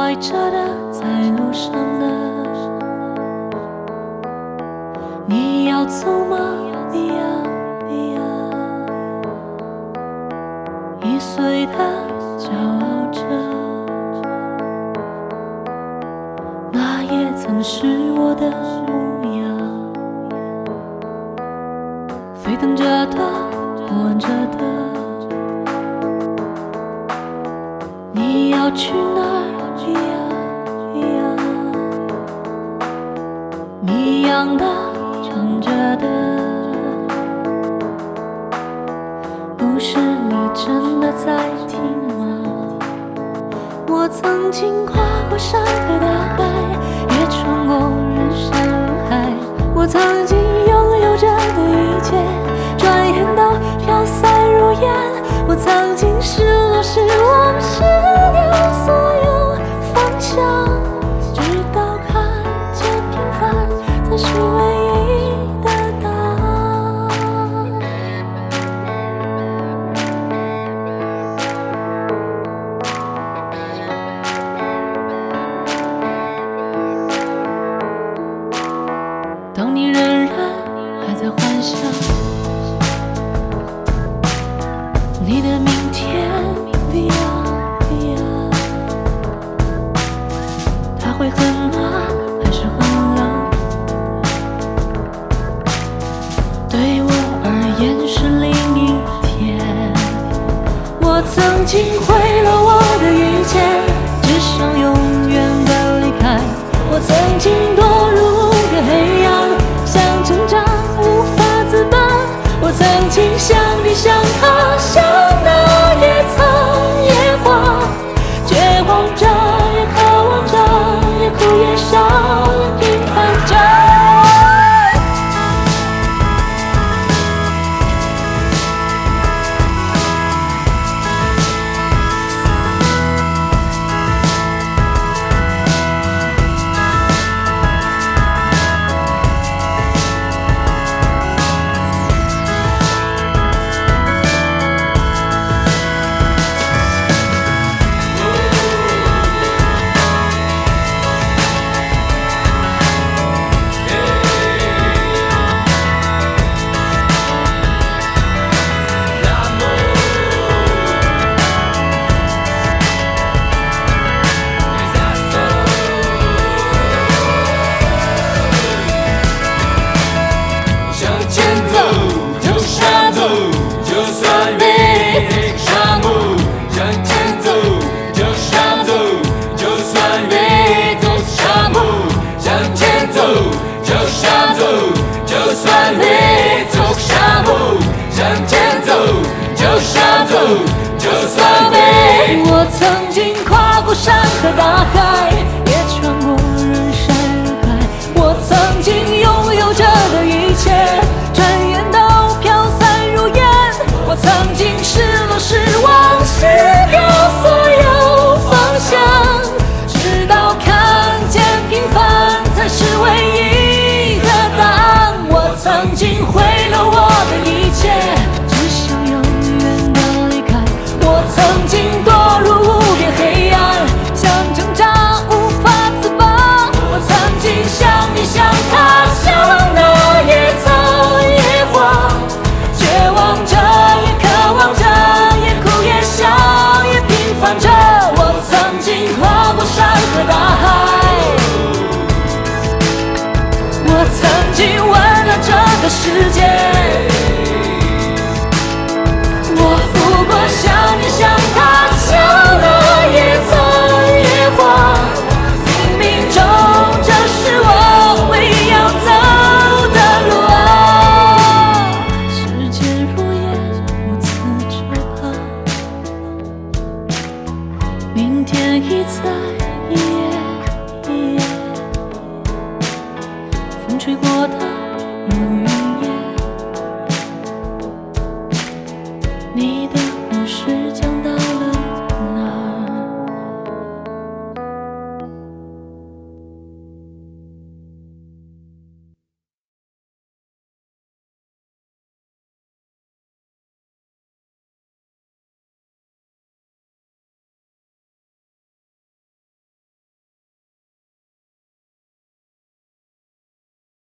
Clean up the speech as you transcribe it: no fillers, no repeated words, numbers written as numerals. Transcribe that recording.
怀着的，在路上的。你要走吗？你呀，你呀，易碎的骄傲着，那也曾是我的模样。飞腾着的，玩着的，你要去哪儿？你呀，你呀，你一样的。撑着的，不是你真的在听吗？我曾经跨过山和大海，也穿过人山人海。我曾经拥有着的一切，转眼都飘散如烟。我曾经失落失望失掉所有方向，直到看见平凡才是唯一。当你仍然还在幻想你的明天 ，Via， 它会很暖还是很冷？对我而言是另一天。我曾经毁了我的一切，只想永远的离开。我曾经堕入黑暗，想挣扎无法自拔。我曾经像你像他，像那野草野花，绝望着也渴望着，也哭也笑也平凡着。我曾经跨过山和大海，也穿过人山人海。我曾经拥有着的一切，转眼都飘散如烟。我曾经失落失望失掉所有方向，直到看见平凡才是唯一的答案。我曾经毁了我的一切，只想永远的离开。我曾经堕入无边黑暗，想挣扎无法自拔。我曾经像你像他，像那野草野花，绝望着也渴望着，也哭也笑也平凡着。我曾经跨过山和大海，我曾经温暖这个世界。我不过像你像他，像那野草野花，冥冥中这是我唯一要走的路啊。时间如烟，如此可怕，明天已在一夜，风吹过的如云。